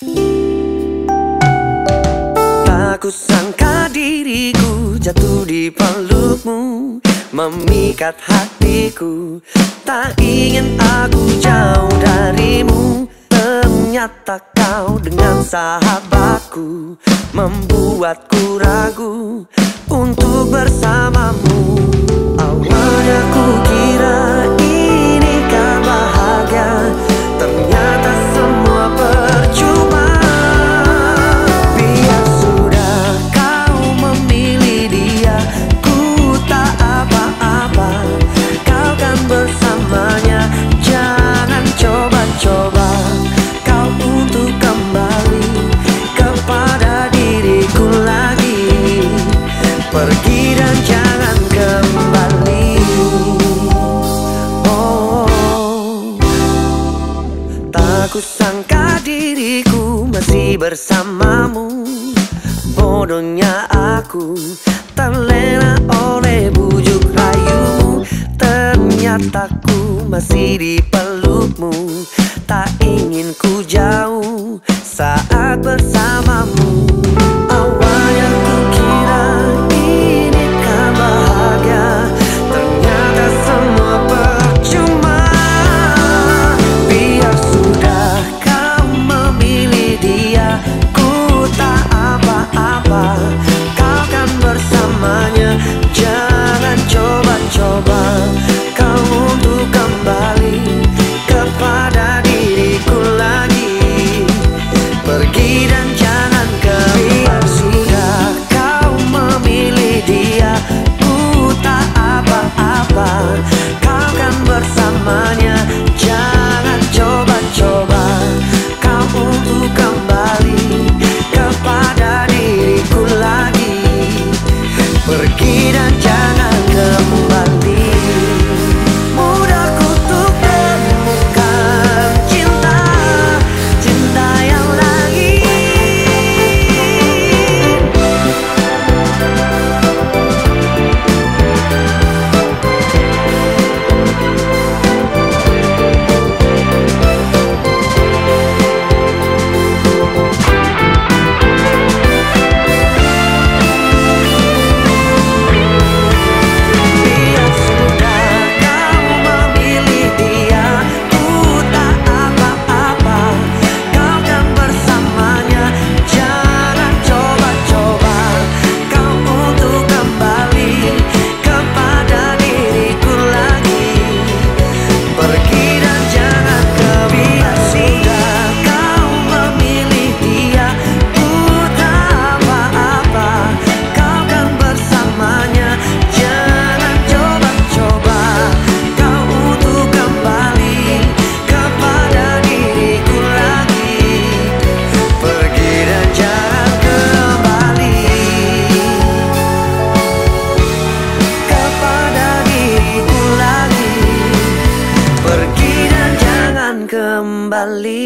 Tak kusangka diriku jatuh di pelukmu, memikat hatiku. Tak ingin aku jauh darimu. Ternyata kau dengan sahabatku membuatku ragu untuk bersamamu. Awalnya ku kira ini kan bahagia, ternyata semua percuma. Biar sudah kau memilih dia, ku tak apa-apa. Kau kan bersamanya, jangan coba-coba kau untuk kembali kepada diriku lagi. Pergi dan jangan kembali. Oh, tak kusangka diriku masih bersamamu. Bodohnya aku terlena oleh bujuk rayumu. Ternyata ku masih di pelukmu. Tak ingin ku jauh saat bersamamu. Awalnya ku kira ini kan bahagia, ternyata semua percuma. Biar sudah kau memilih dia, ku tak apa-apa. Kau kan bersamanya, jangan coba-coba kau untuk kembali kepada diriku lagi. Pergi dan jangan kembali. Biar sudah kau memilih dia, ku tak apa-apa. Kau kan bersamanya, jangan coba-coba kau untuk kembali kepada diriku lagi. Pergi dan jangan kembali. Mudah kutuk temukan cinta, cinta yang lain. Biar sudah kau memilih dia, ku tak apa-apa. Kau kan bersamanya, jangan coba-coba kau untuk kembali kepada diriku lagi. Pergi dan jangan kembali. Biar sudah kau memilih dia, ku tak apa-apa. Kau kan bersamanya, jangan coba-coba kau untuk kembali kepada diriku lagi. Pergi dan jangan kembali kepada diriku lagi. Pergi dan jangan kembali.